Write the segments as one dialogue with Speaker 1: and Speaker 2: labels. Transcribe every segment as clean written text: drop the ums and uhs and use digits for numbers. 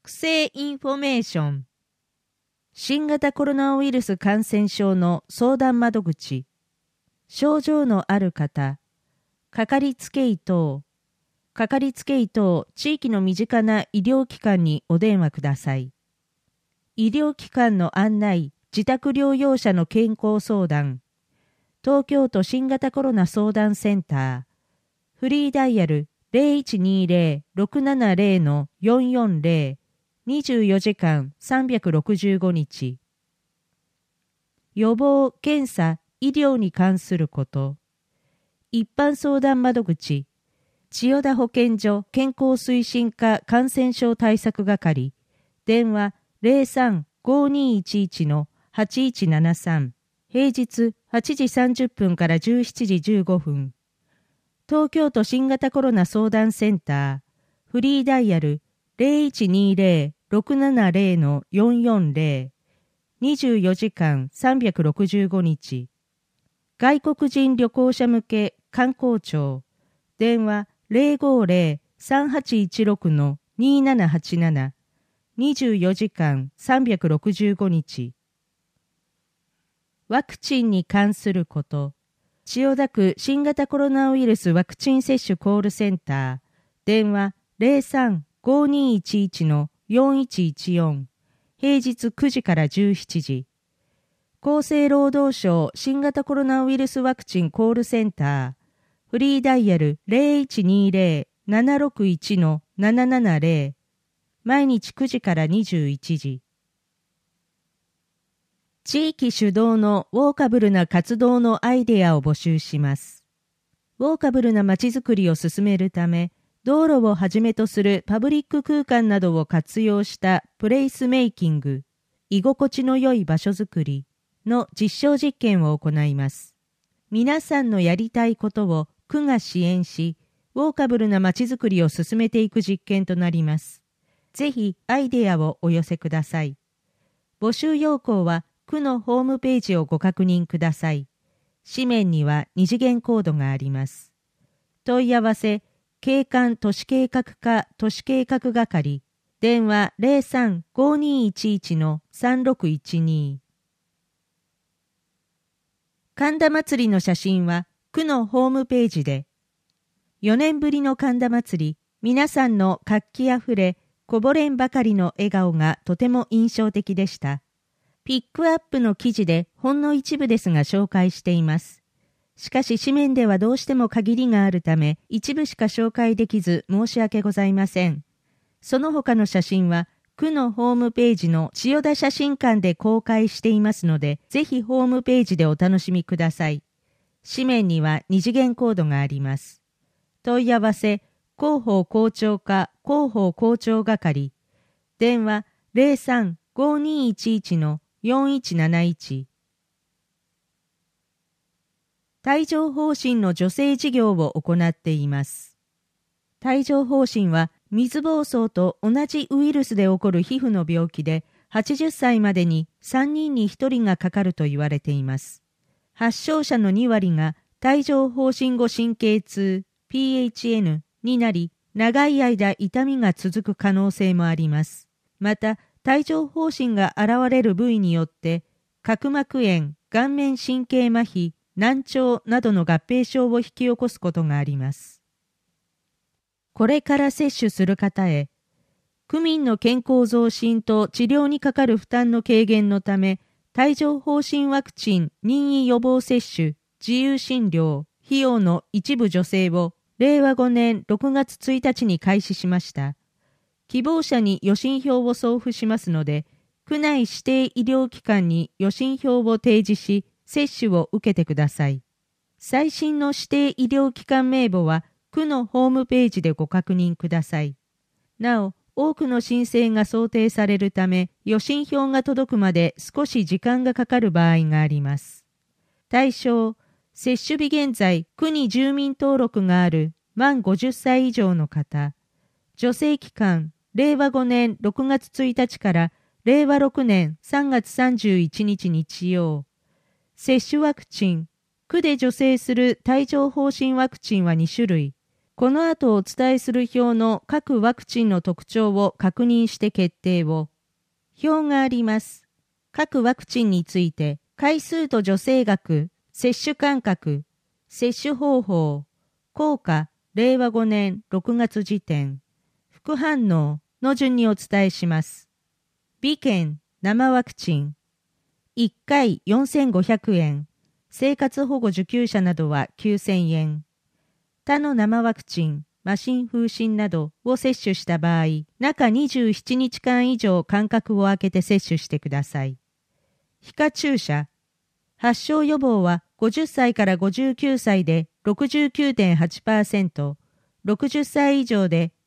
Speaker 1: 特製インフォメーション。新型コロナウイルス感染症の相談窓口。症状のある方、かかりつけ医等、地域の身近な医療機関にお電話ください。医療機関の案内、自宅療養者の健康相談、東京都新型コロナ相談センター、フリーダイヤル 0120-670-440、24時間365日。予防、検査、医療に関すること。一般相談窓口、千代田保健所健康推進課感染症対策係、電話03-5211-8173、平日8時30分から17時15分。東京都新型コロナ相談センター、フリーダイヤル0120-670-440、24時間365日。外国人旅行者向け観光庁、電話050-3816-2787、24時間365日。ワクチンに関すること。千代田区新型コロナウイルスワクチン接種コールセンター、電話03-5211-4114、平日9時から17時。厚生労働省新型コロナウイルスワクチンコールセンター、フリーダイヤル0120-761-770、毎日9時から21時。地域主導のウォーカブルな活動のアイデアを募集します。ウォーカブルな街づくりを進めるため、道路をはじめとするパブリック空間などを活用したプレイスメイキング、居心地の良い場所づくりの実証実験を行います。皆さんのやりたいことを区が支援し、ウォーカブルな街づくりを進めていく実験となります。ぜひアイデアをお寄せください。募集要項は区のホームページをご確認ください。紙面には二次元コードがあります。問い合わせ、景観都市計画課都市計画係、電話03-5211-3612。神田祭りの写真は区のホームページで。4年ぶりの神田祭り、皆さんの活気あふれ、こぼれんばかりの笑顔がとても印象的でした。ピックアップの記事でほんの一部ですが紹介しています。しかし紙面ではどうしても限りがあるため一部しか紹介できず申し訳ございません。その他の写真は区のホームページの千代田写真館で公開していますのでぜひホームページでお楽しみください。紙面には二次元コードがあります。問い合わせ、広報校長課広報校長係、電話03-5211-4171。帯状疱疹の助成事業を行っています。帯状疱疹は水疱瘡と同じウイルスで起こる皮膚の病気で、80歳までに3人に1人がかかると言われています。発症者の2割が帯状疱疹後神経痛 PHN になり、長い間痛みが続く可能性もあります。また、帯状疱疹が現れる部位によって、角膜炎、顔面神経麻痺、難聴などの合併症を引き起こすことがあります。これから接種する方へ、区民の健康増進と治療にかかる負担の軽減のため、帯状疱疹ワクチン任意予防接種、自由診療、費用の一部助成を令和5年6月1日に開始しました。希望者に予診票を送付しますので、区内指定医療機関に予診票を提示し、接種を受けてください。最新の指定医療機関名簿は、区のホームページでご確認ください。なお、多くの申請が想定されるため、予診票が届くまで少し時間がかかる場合があります。対象、接種日現在、区に住民登録がある満50歳以上の方、助成期間、令和5年6月1日から令和6年3月31日日曜。接種ワクチン、区で助成する帯状疱疹ワクチンは2種類。 この後お伝えする表の各ワクチンの特徴を確認して決定を。表があります。各ワクチンについて、回数と助成額、接種間隔、接種方法、効果、令和5年6月時点、副反応の順にお伝えします。B 県生ワクチン、1回4500円、生活保護受給者などは9000円。他の生ワクチン、麻疹風疹などを接種した場合、中27日間以上間隔を空けて接種してください。皮下注射。発症予防は50歳から59歳で 69.8%、60歳以上で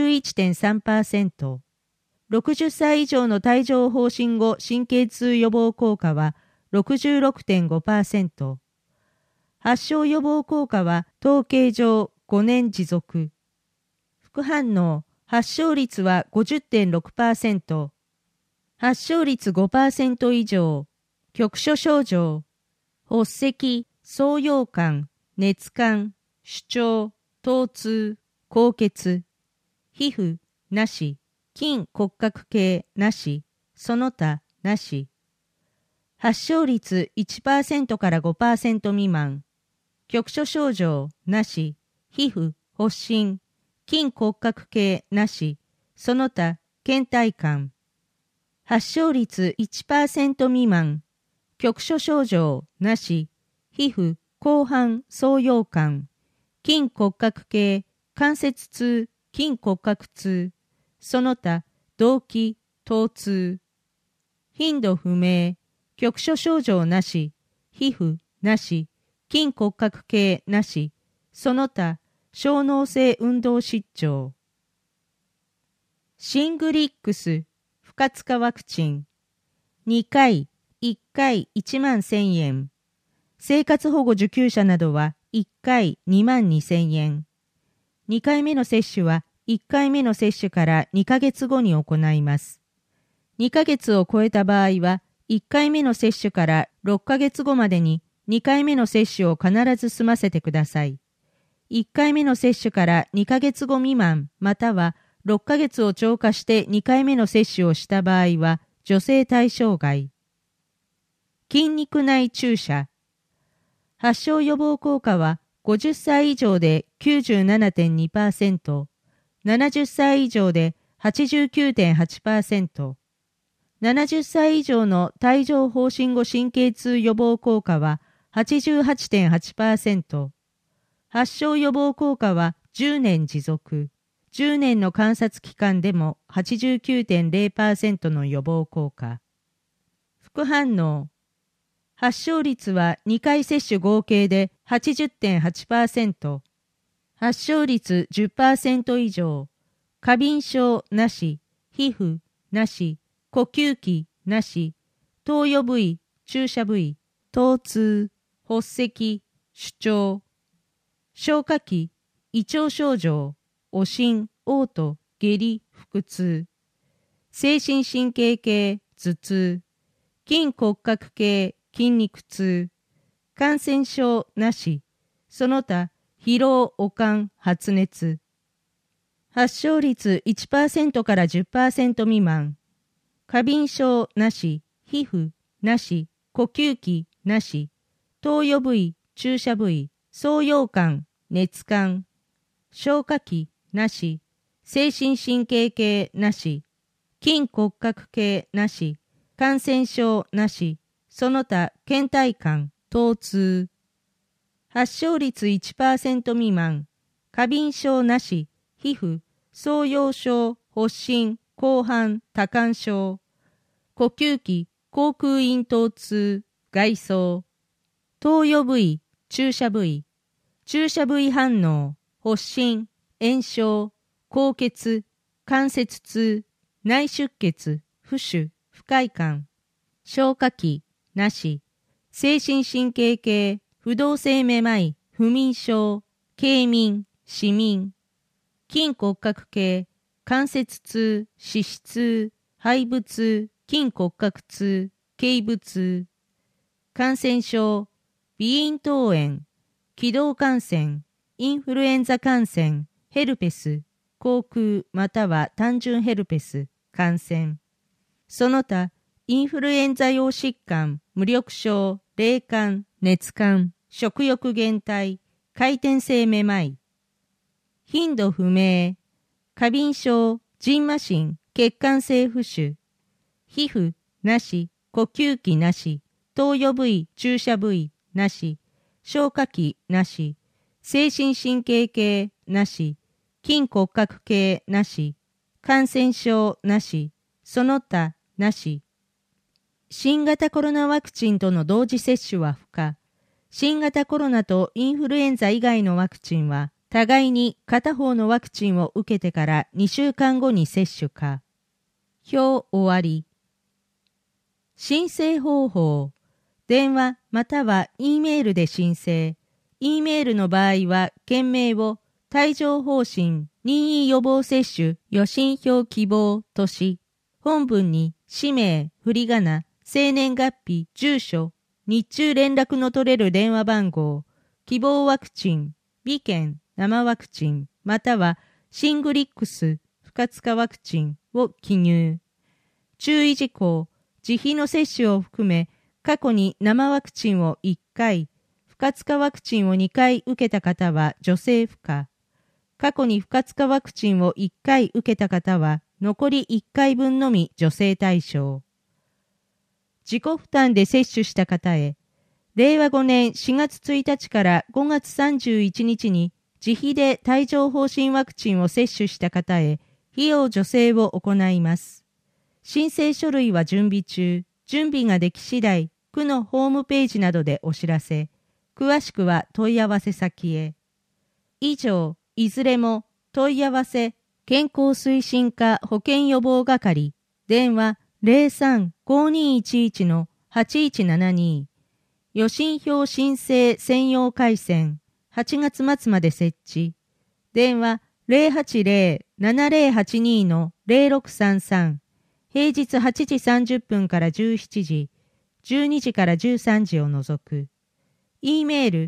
Speaker 1: 51.3%、60歳以上の帯状疱疹後神経痛予防効果は 66.5%、発症予防効果は統計上5年持続。副反応、発症率は 50.6%、発症率 5% 以上、局所症状、発咳、創溶感、熱感、主張、疼痛、高血、皮膚、なし、筋骨格系、なし、その他、なし。発症率 1% から 5% 未満、局所症状、なし、皮膚、発疹、筋骨格系、なし、その他、倦怠感。発症率 1% 未満、局所症状、なし、皮膚、広範、創溶感、筋骨格系、関節痛、筋骨格痛、その他、動悸、疼痛。頻度不明、局所症状なし、皮膚、なし、筋骨格系なし、その他、小脳性運動失調。シングリックス、不活化ワクチン。2回、1回1万1000円。生活保護受給者などは1回2万2000円。2回目の接種は1回目の接種から2ヶ月後に行います。2ヶ月を超えた場合は、1回目の接種から6ヶ月後までに2回目の接種を必ず済ませてください。1回目の接種から2ヶ月後未満、または6ヶ月を超過して2回目の接種をした場合は、助成対象外。筋肉内注射。発症予防効果は50歳以上で 97.2%、70歳以上で 89.8%、70歳以上の帯状疱疹後神経痛予防効果は 88.8%、発症予防効果は10年持続、10年の観察期間でも 89.0% の予防効果。副反応。発症率は2回接種合計で 80.8%、発症率 10% 以上、過敏症なし、皮膚なし、呼吸器なし、投与部位、注射部位、疼痛、発咳、主張、消化器、胃腸症状、悪心、嘔吐、下痢、腹痛、精神神経系、頭痛、筋骨格系、筋肉痛、感染症なし、その他、疲労、悪寒、発熱。発症率 1% から 10% 未満。過敏症なし、皮膚なし、呼吸器なし、投与部位、注射部位、創溶感、熱感、消化器なし、精神神経系なし、筋骨格系なし、感染症なし、その他倦怠感、疼痛。発症率 1% 未満、過敏症なし、皮膚、創溶症、発疹、広範、多汗症、呼吸器、口腔咽頭痛、外傷、投与部位、注射部位、注射部位反応、発疹、炎症、高血、関節痛、内出血、浮腫、不快感、消化器、なし、精神神経系、不動性めまい、不眠症、軽眠、失眠、筋骨格系、関節痛、脂質痛、肺部痛、筋骨格痛、頸部痛、感染症、鼻咽頭炎、気道感染、 インフルエンザ感染、ヘルペス、口腔または単純ヘルペス、感染。その他、インフルエンザ用疾患、無力症、冷感、熱感、食欲減退、回転性めまい。頻度不明、過敏症、蕁麻疹、血管性浮腫。皮膚、なし、呼吸器なし、投与部位、注射部位、なし、消化器なし、精神神経系なし、筋骨格系なし、感染症なし、その他なし。新型コロナワクチンとの同時接種は不可。新型コロナとインフルエンザ以外のワクチンは、互いに片方のワクチンを受けてから2週間後に接種か。表終わり。申請方法。電話または E メールで申請。E メールの場合は、件名を帯状疱疹任意予防接種予診票希望とし、本文に氏名、振り仮名、生年月日、住所、日中連絡の取れる電話番号、希望ワクチン、B券、生ワクチン、またはシングリックス、不活化ワクチンを記入。注意事項、自費の接種を含め、過去に生ワクチンを1回、不活化ワクチンを2回受けた方は助成不可。過去に不活化ワクチンを1回受けた方は、残り1回分のみ助成対象。自己負担で接種した方へ、令和5年4月1日から5月31日に自費で帯状疱疹ワクチンを接種した方へ、費用助成を行います。申請書類は準備中、準備ができ次第、区のホームページなどでお知らせ。詳しくは問い合わせ先へ。以上、いずれも問い合わせ、健康推進課保健予防係、電話03-5211-8172、予診票申請専用回線、8月末まで設置。電話080-7082-0633、平日8時30分から17時、12時から13時を除く。E メー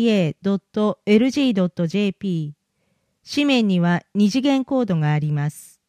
Speaker 1: ル、kenkousui.city.chiyoda.lg.jp。紙面には2次元コードがあります。